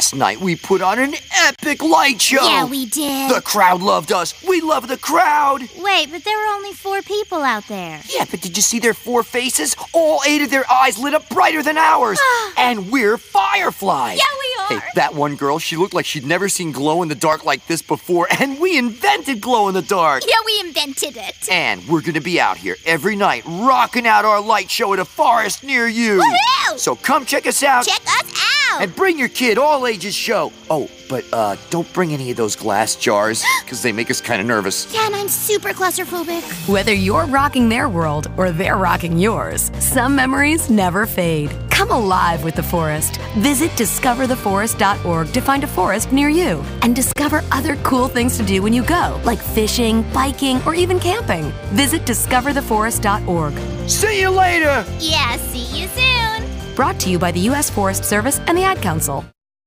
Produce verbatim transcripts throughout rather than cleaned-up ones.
Last night we put on an epic light show. Yeah, we did. The crowd loved us. We love the crowd. Wait, but there were only four people out there. Yeah, but did you see their four faces? All eight of their eyes lit up brighter than ours. And we're fireflies. Yeah, we are. Hey, that one girl, she looked like she'd never seen glow-in-the-dark like this before, and we invented glow-in-the-dark. Yeah, we invented it. And we're gonna be out here every night, rocking out our light show at a forest near you. Woohoo! So come check us out. Check us out. And bring your kid, all ages show. Oh, but uh, don't bring any of those glass jars, because they make us kind of nervous. Yeah, and I'm super claustrophobic. Whether you're rocking their world or they're rocking yours, some memories never fade. Come alive with the forest. Visit discover the forest dot org to find a forest near you and discover other cool things to do when you go, like fishing, biking, or even camping. Visit discover the forest dot org. See you later! Yeah, see you soon. Brought to you by the U S Forest Service and the Ad Council.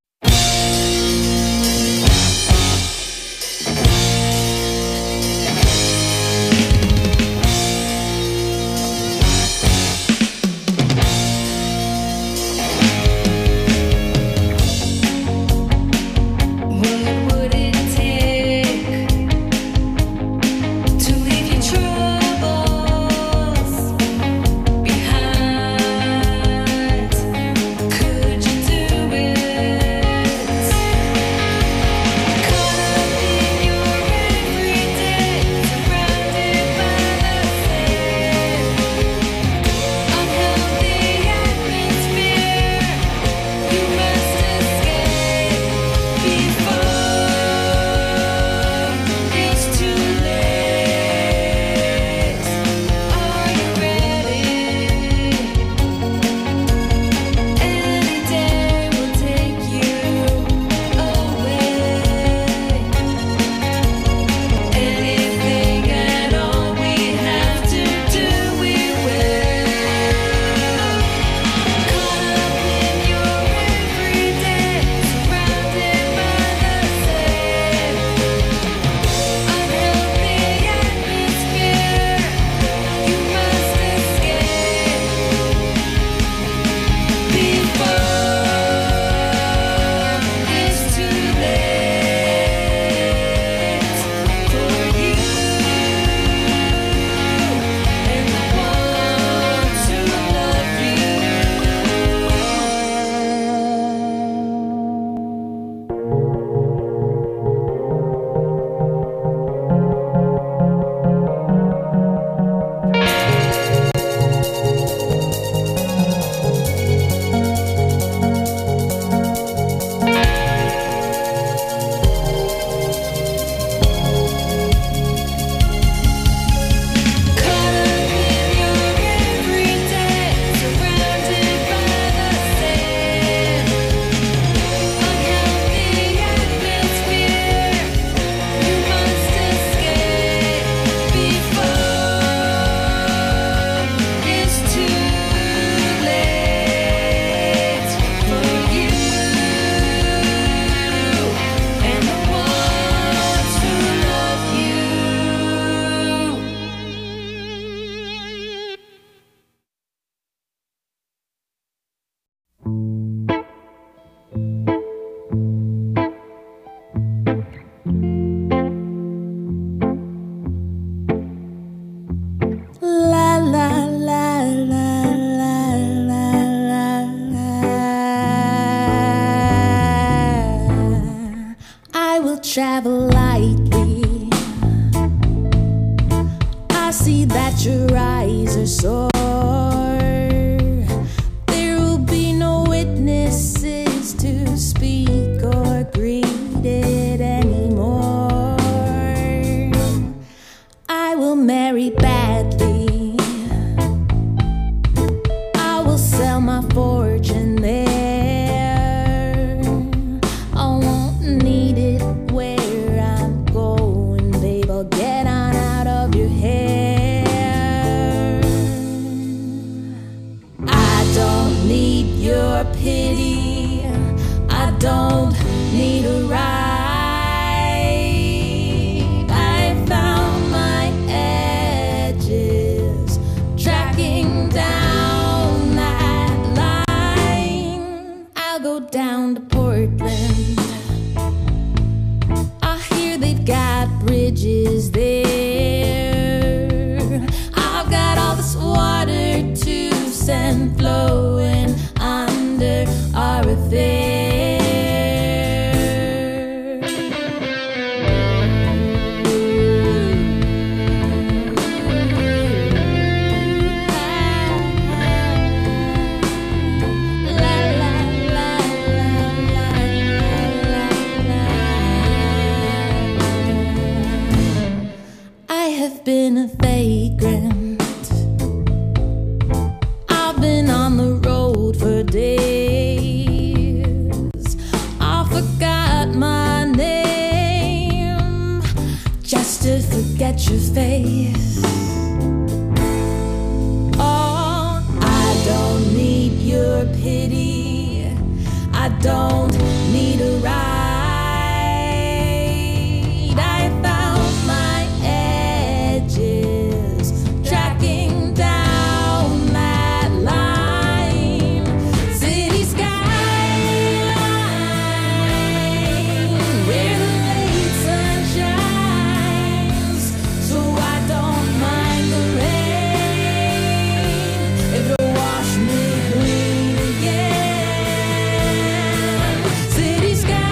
Travel lightly. I see that your eyes are sore. There will be no witnesses to speak or greet it anymore. I will marry badly. I will sell my fortune there. Get on out of your hair. bridges there. I've got all this water to send flowing under our affair. Been a vagrant. I've been on the road for days. I forgot my name just to forget your face. Oh, I don't need your pity. I don't need a ride. I found my tracking down that line, city skyline, where the late sun shines. So I don't mind the rain if it wash me clean again. City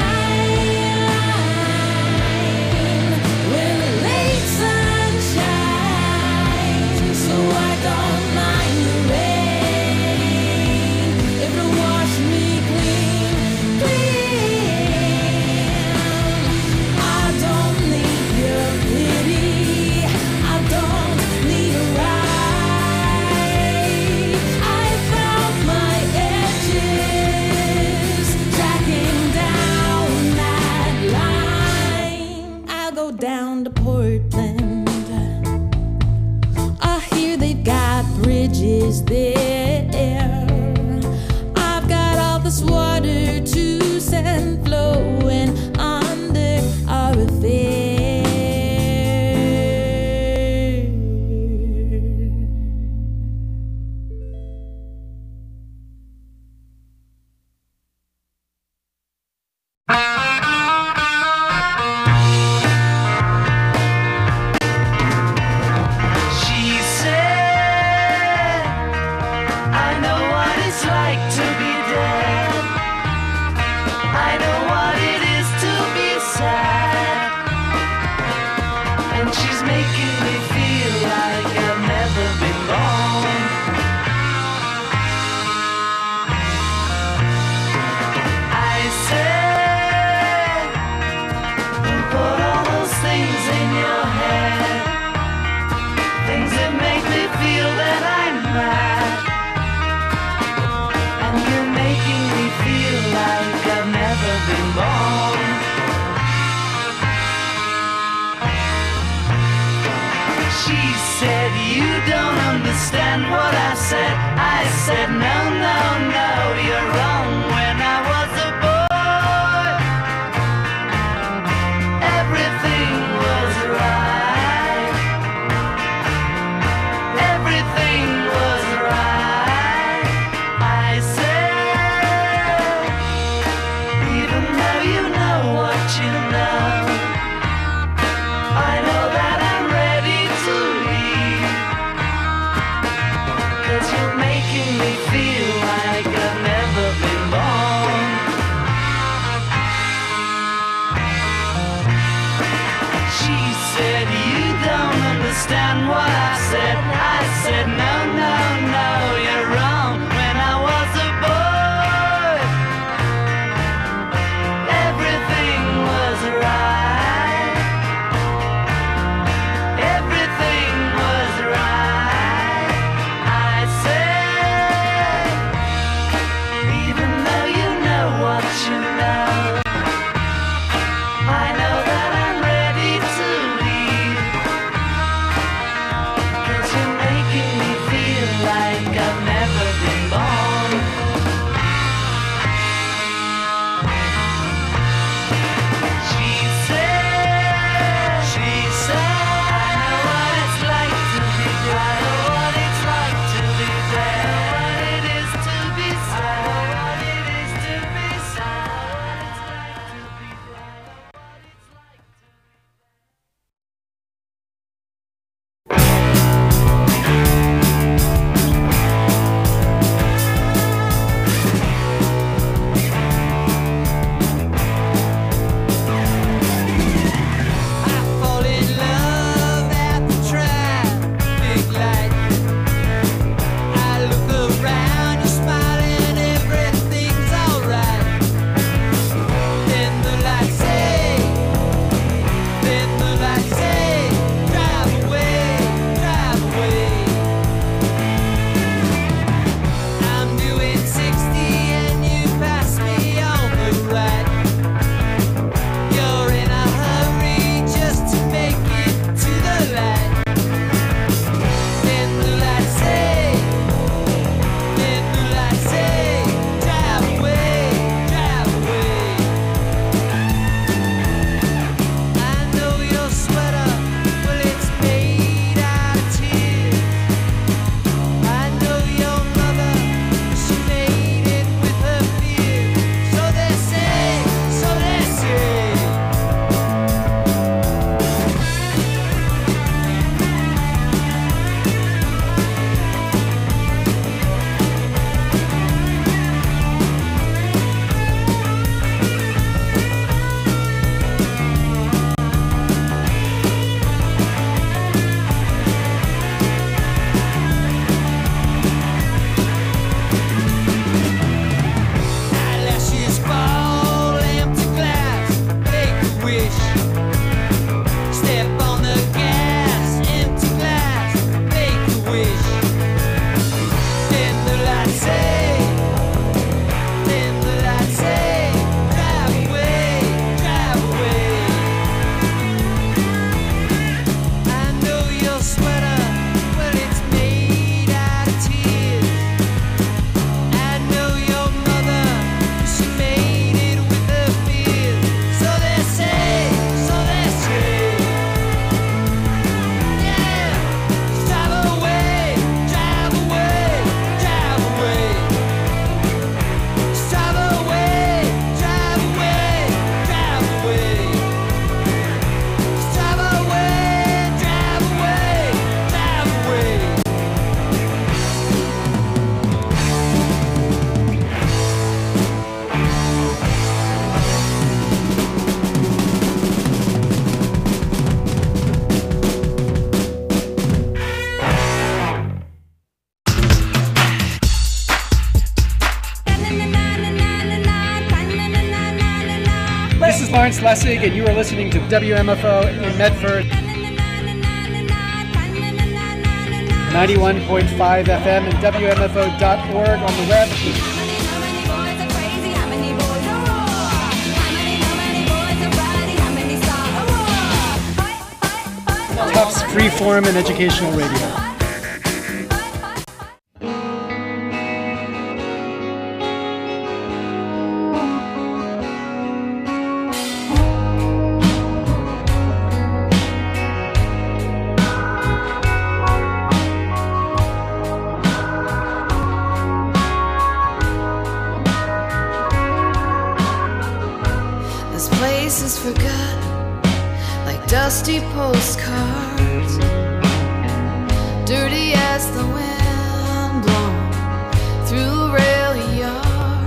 skyline, where the late sun shines. So I don't mind the rain if it wash me clean, clean. I don't need your pity. I don't need a ride. I found my edges, tracking down that line. I'll go down to Portland. They've got bridges there. I've got all this water to send flowing under our affair. Understand what I said. I said no, no, no, you're wrong. When I was a boy, everything was right. Everything was right. I said, even though you know what you know, I know that I'm ready to leave. You're making me feel Schlesig, and you are listening to W M F O in Medford. ninety-one point five F M and W M F O dot org on the web. Tufts Freeform and Educational Radio. This place is forgotten, like dusty postcards, dirty as the wind blown through a rail yard.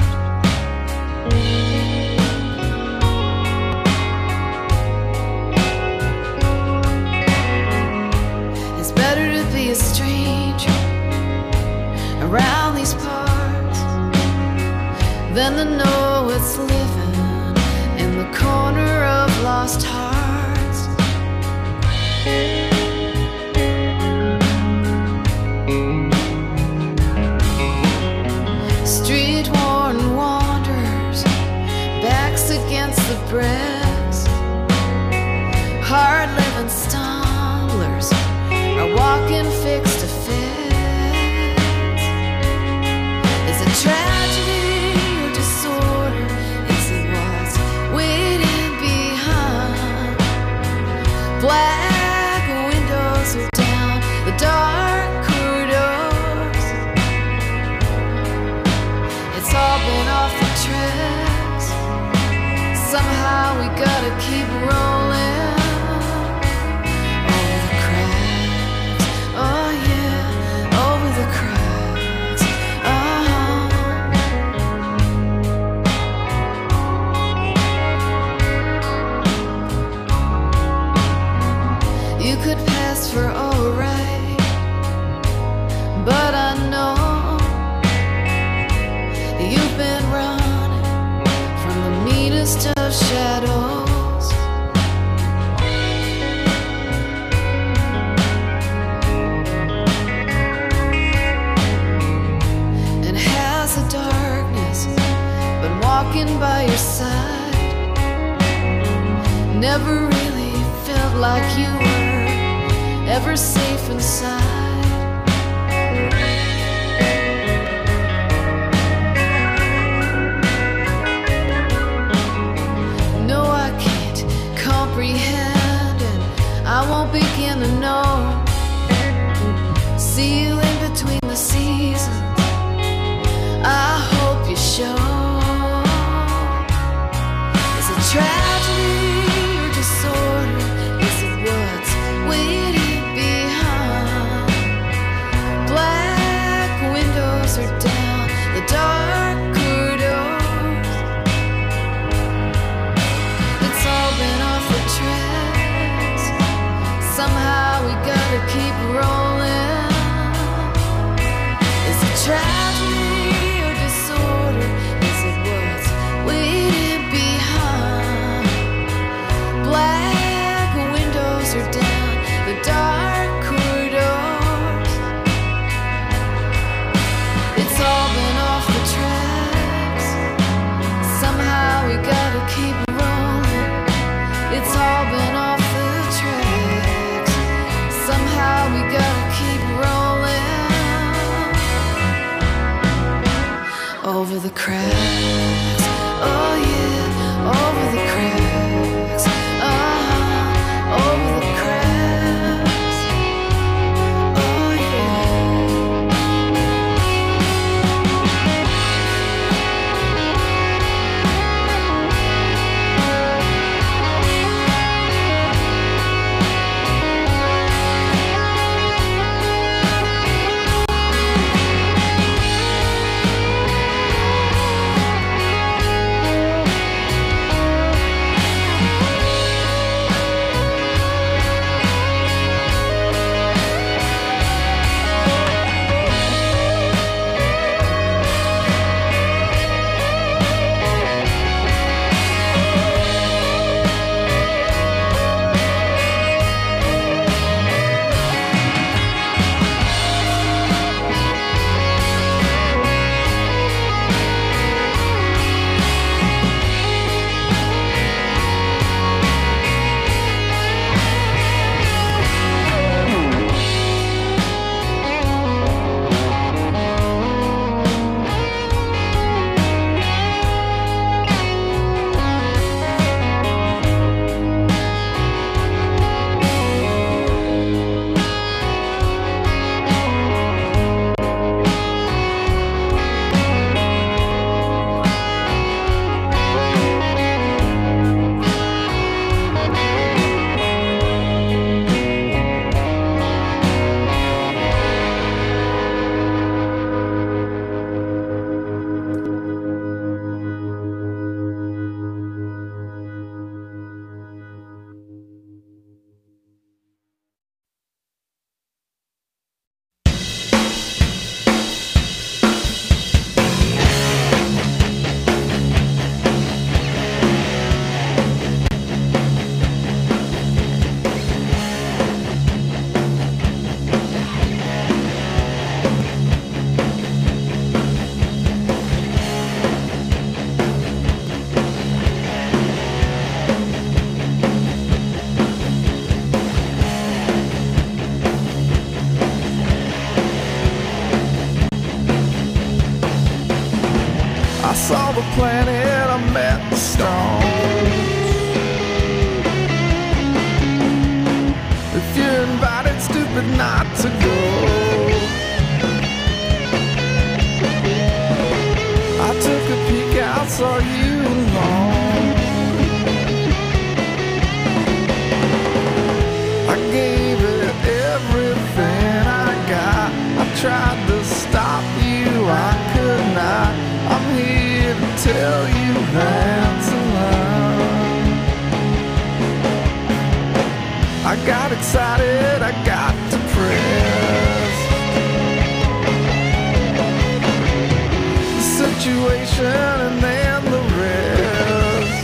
It's better to be a stranger around these parts than to know it's living in the corner of lost hearts. Street-worn wanderers, backs against the bricks, hard-living stumblers are walking fix to fix. Is it tragedy or disorder? Is it what's waiting behind? Black windows are down the dark corridors. It's all been off the tracks. Somehow we gotta keep rolling over the cracks. Oh yeah, over the cracks. Uh-huh. You could pass for alright, but I know you've been running from the meanest of shadows. And has the darkness been walking by your side? Never really felt like you were ever safe inside. No, I can't comprehend, and I won't begin to know. See you in between the seasons, I hope you show. Is it tragedy or disorder? Is it what's waiting behind? Black windows are down the dark corridors. It's all been off the tracks. Somehow we gotta keep rolling. Is it tragedy or disorder? Is it what's waiting behind? Black windows are down the dark corridors. It's all been off the tracks. Somehow we gotta keep rolling. It's all been off the tracks. Somehow we gotta keep rolling over the cracks. Oh yeah, over the cracks. Uh-huh, over the cracks. Oh yeah. saw the planet, I met the stars. If you're invited, stupid not to go. I took a peek out, saw you alone. I gave it everything I got. I tried to stop you, I could not. I'm here to tell you that's a lie. I got excited, I got depressed. The situation and then the rest.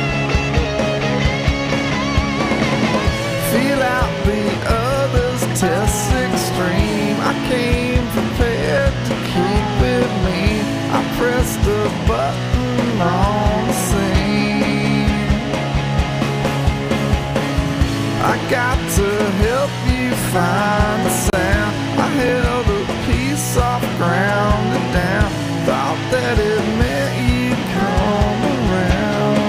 Feel out the others, test extreme. I came prepared to keep with me. I pressed the button on the scene. I got to help you find the sound. I held a piece off ground and down. Thought that it meant you'd come around.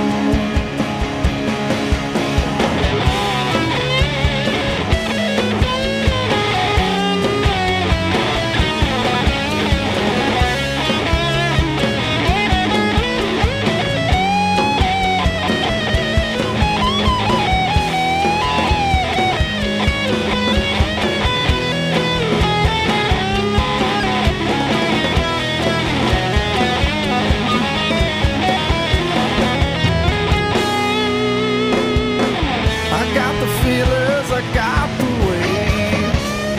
I got the weight.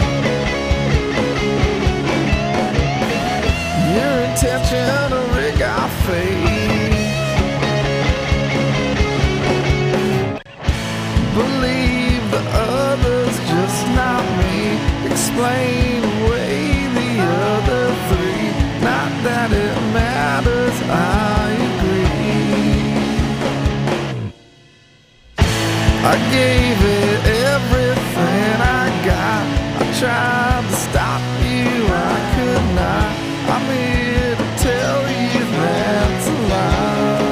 Your intention to rig our fate. Believe the others, just not me. Explain away the other three. Not that it matters, I agree. I gave it everything I got. I tried to stop you, I could not. I'm here to tell you that's a lie.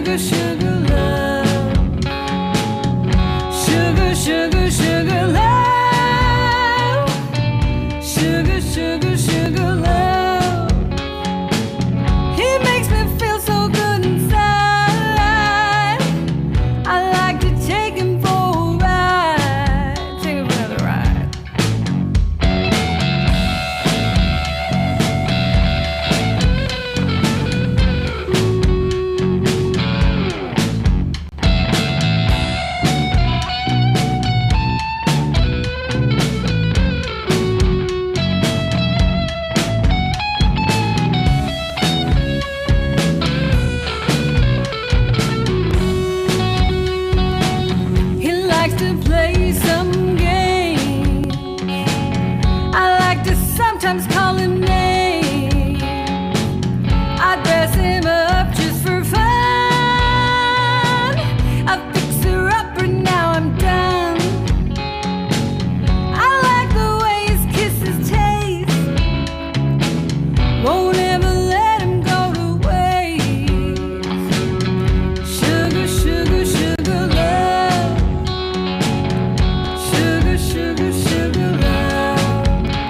sugar, sugar love. Sugar, sugar, sugar love. Sugar, sugar, sugar love. He makes me feel so good inside. I like to take him for a ride. Take him for the ride. He likes to play some games. I like to sometimes call him names. I dress him up just for fun. I fix her up and now I'm done. I like the way his kisses taste. Won't ever let him go to waste. Sugar, sugar, sugar love. Sugar, sugar, sugar love.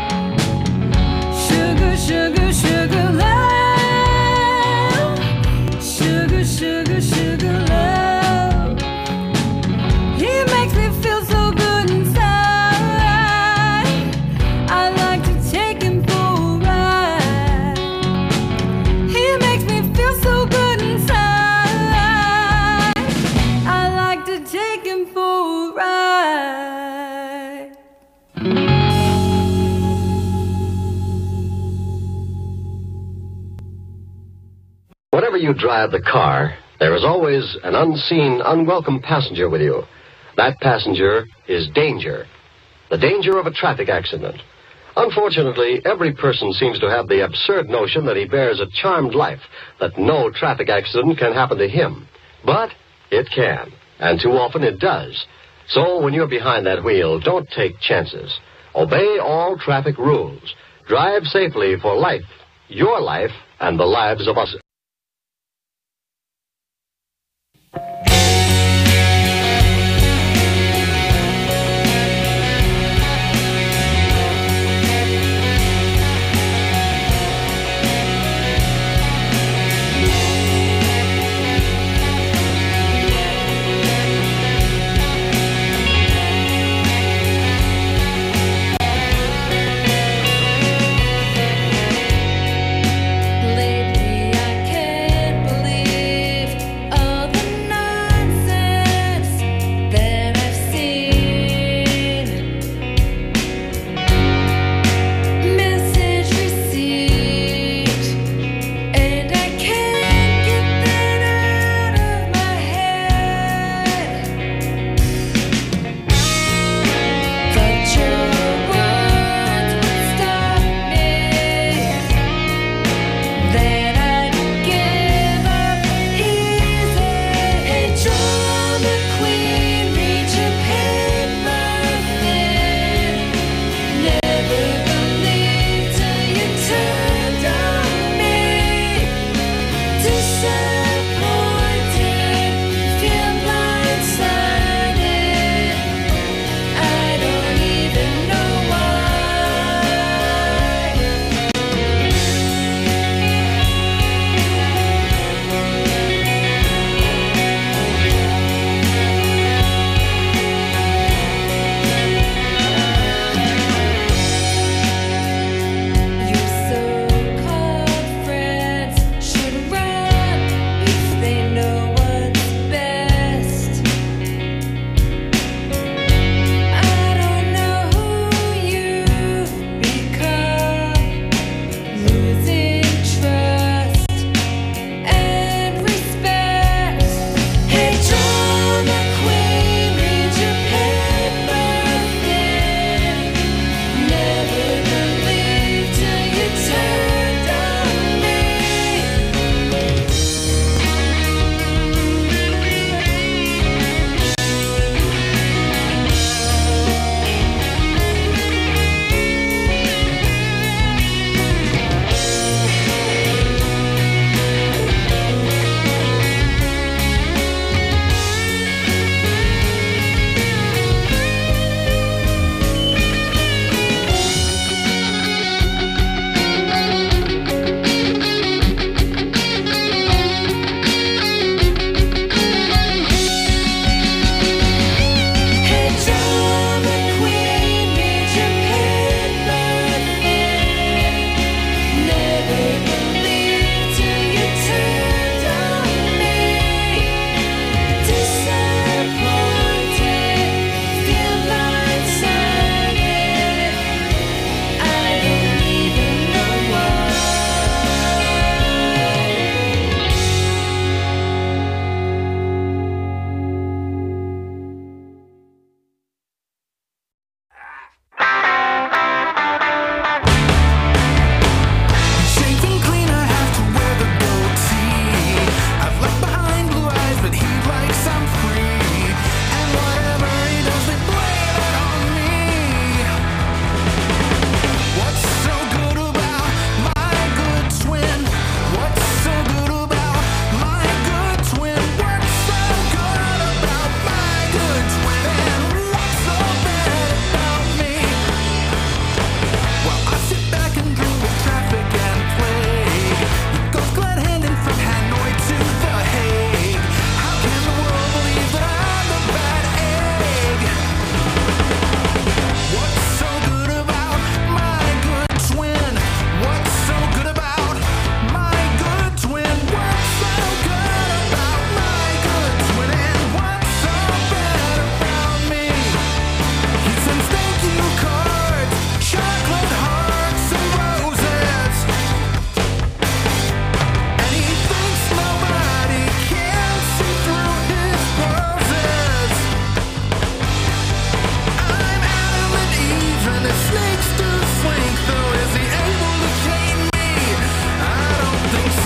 Sugar, sugar, sugar love. Sugar, sugar, sugar love. He makes me feel so good inside. I like to take him for a ride. He makes me feel so good inside. I like to take him for a ride. Whenever you drive the car, there is always an unseen, unwelcome passenger with you. That passenger is danger. The danger of a traffic accident. Unfortunately, every person seems to have the absurd notion that he bears a charmed life, that no traffic accident can happen to him. But it can, and too often it does. So when you're behind that wheel, don't take chances. Obey all traffic rules. Drive safely for life, your life, and the lives of us. Lately I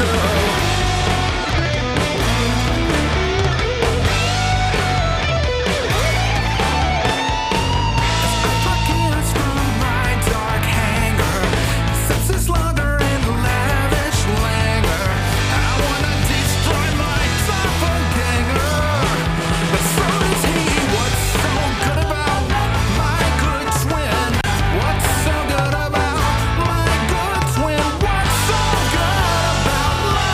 What's so good about my good twin? What's so good about life?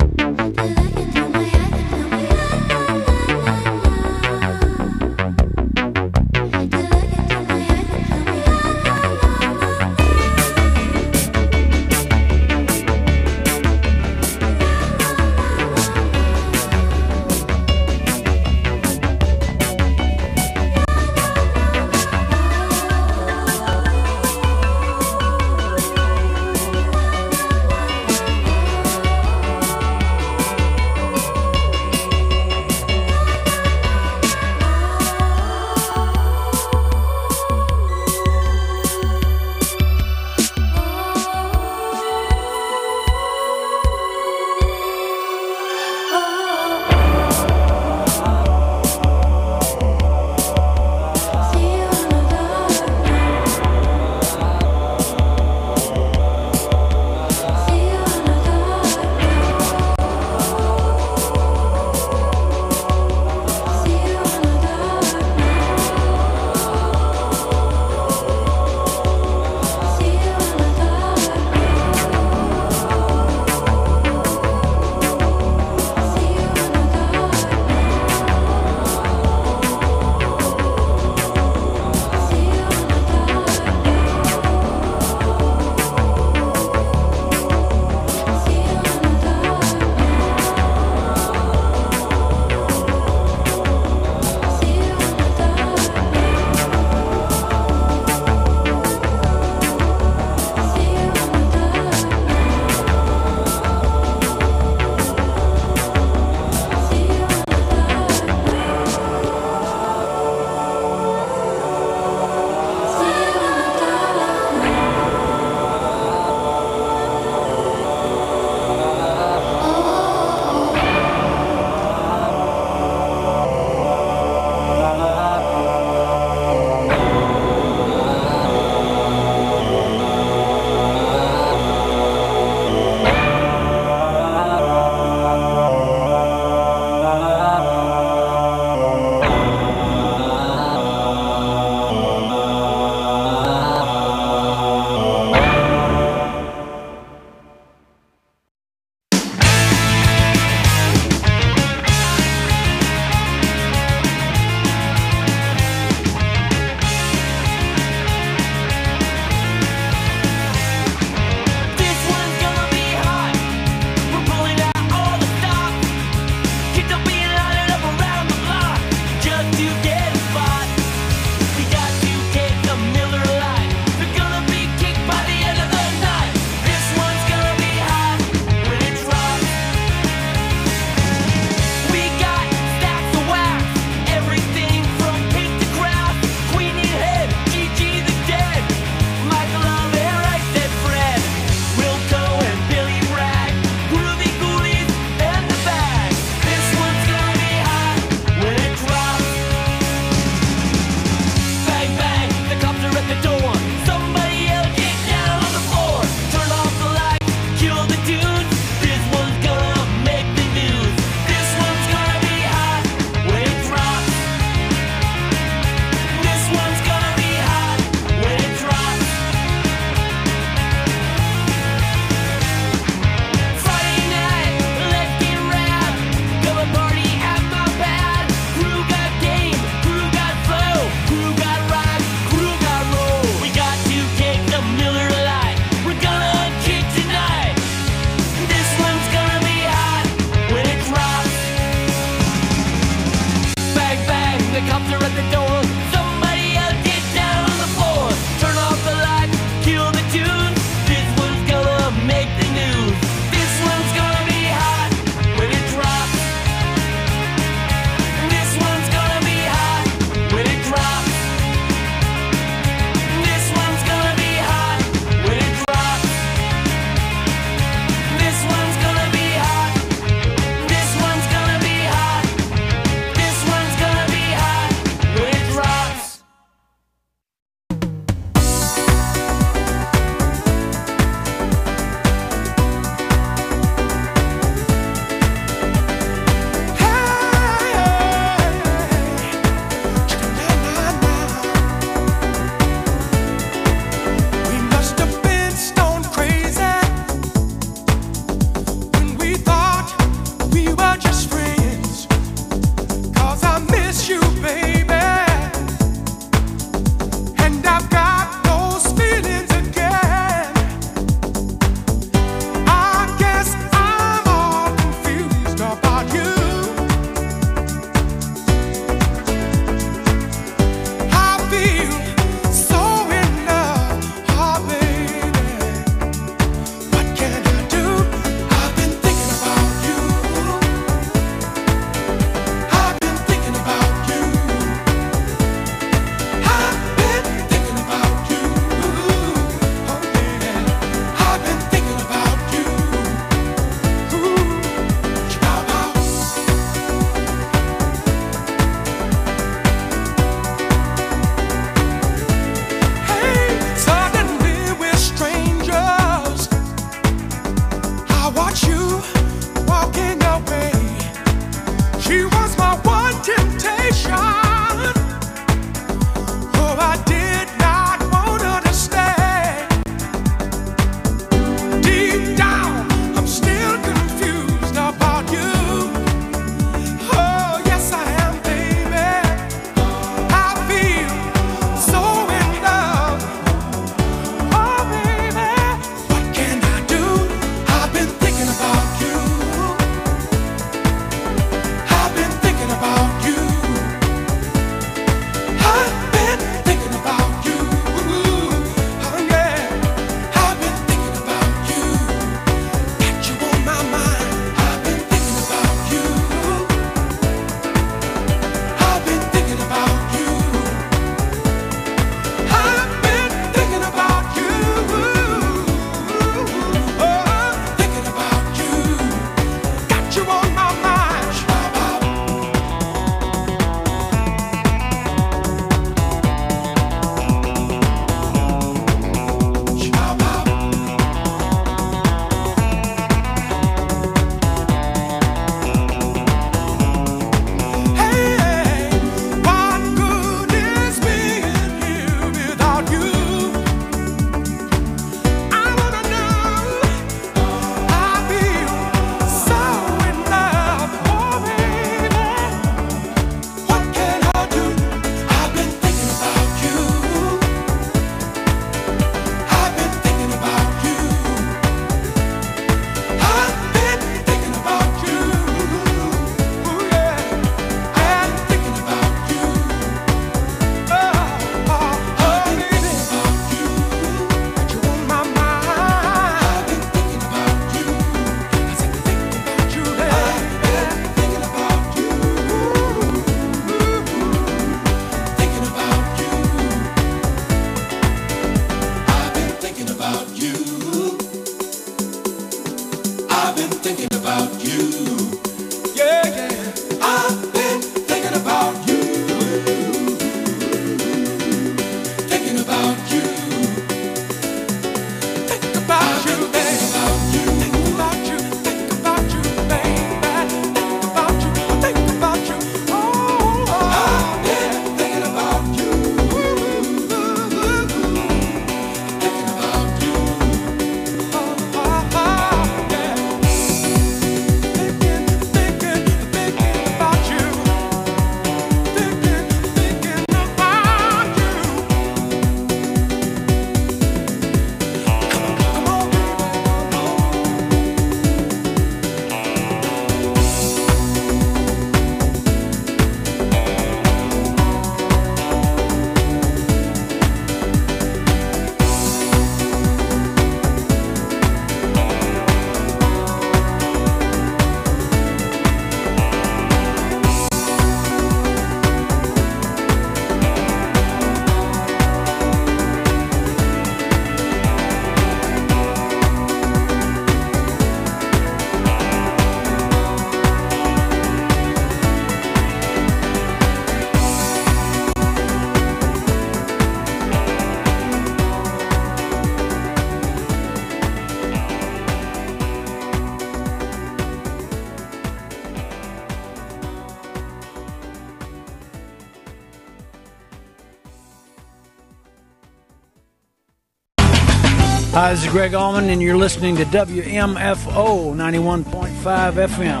Hi, this is Greg Allman, and you're listening to W M F O ninety-one point five F M.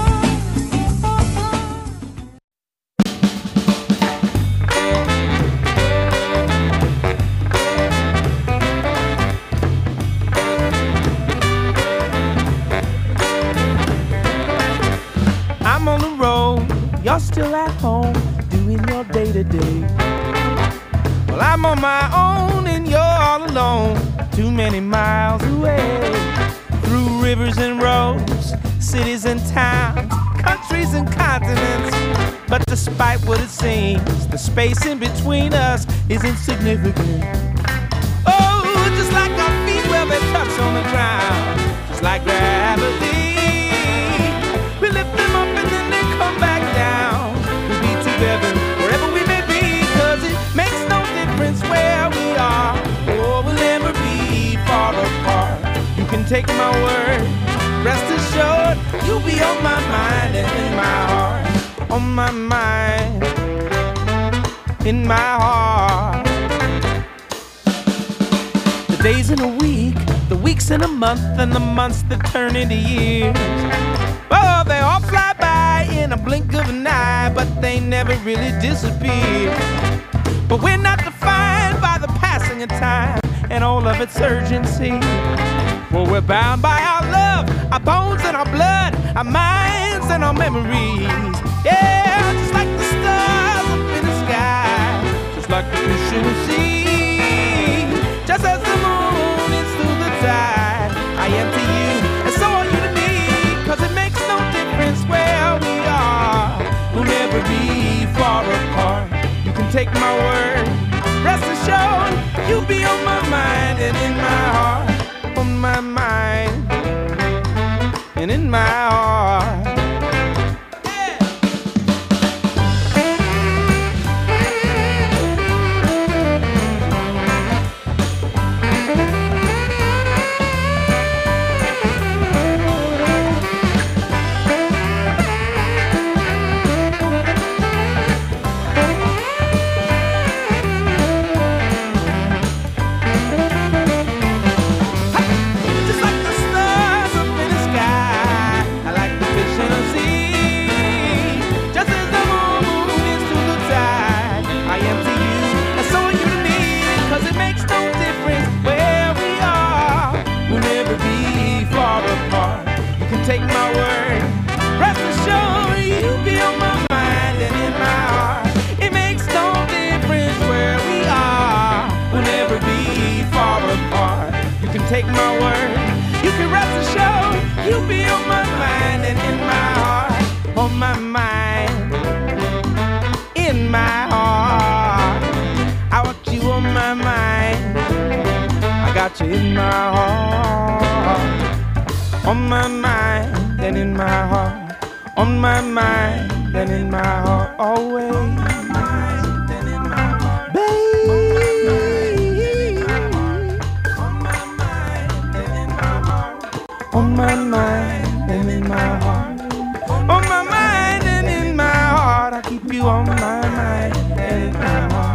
I'm on the road, you're still at home, doing your day-to-day. Well, I'm on my own and you're all alone, too many miles away. Through rivers and roads, cities and towns, countries and continents. But despite what it seems, the space in between us is insignificant. Oh, just like our feet where they touch on the ground, just like gravity. We lift them up and then they come back down. We'll be together wherever we may be, cause it makes no difference where we are, or we'll never be far apart. You can take my word, rest assured, you'll be on my mind and in my heart. On my mind, in my heart. The days in a week, the weeks in a month, and the months that turn into years. Oh, they all fly by in a blink of an eye, but they never really disappear. But we're not defined by the passing of time and all of its urgency. Well, we're bound by our love, our bones and our blood, our minds and our memories. Yeah, just like the stars up in the sky, just like the fish in the sea. Just as the moon is through the tide, I am to you, and so are you to me. Cause it makes no difference where we are, we'll never be far apart. You can take my word, rest assured, you'll be on my mind and in my heart. On my mind and in my heart. Take my word, rest assured, you'll be on my mind and in my heart. It makes no difference where we are, we'll never be far apart. You can take my word, you can rest assured, you'll be on my mind and in my heart. On my mind, in my heart. I want you on my mind, I got you in my heart. On my mind and in my heart, on my mind and in my heart, always. Baby, on my mind and in my heart, on my mind and in my heart, on my mind and in my heart. I keep you on my mind and in my heart.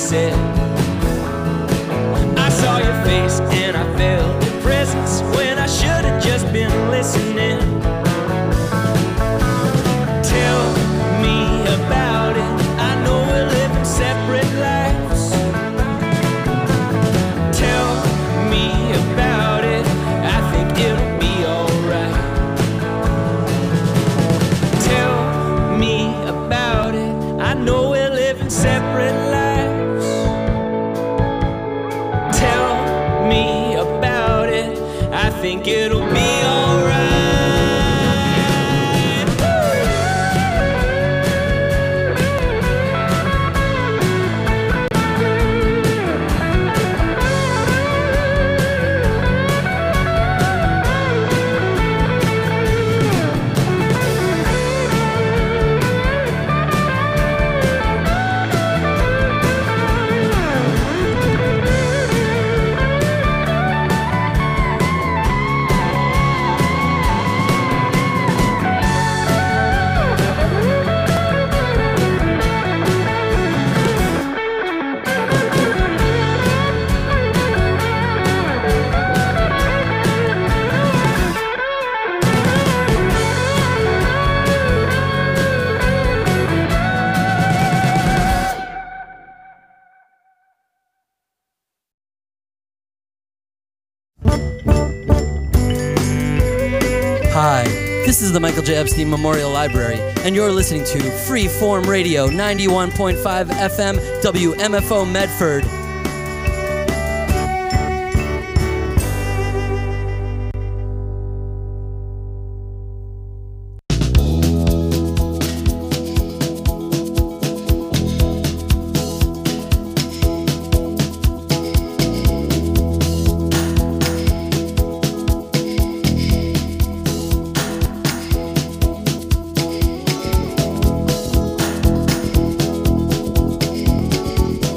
said. I saw your face and I felt your presence when I should have just been listening. Tell me about it. I know we're living separate lives. Tell me about it. I think it'll be alright. Tell me about it. I know we're living separate lives. Tell me about it. I think it'll be alright. Hi, this is the Michael J. Epstein Memorial Library, and you're listening to Freeform Radio, ninety-one point five F M, W M F O Medford.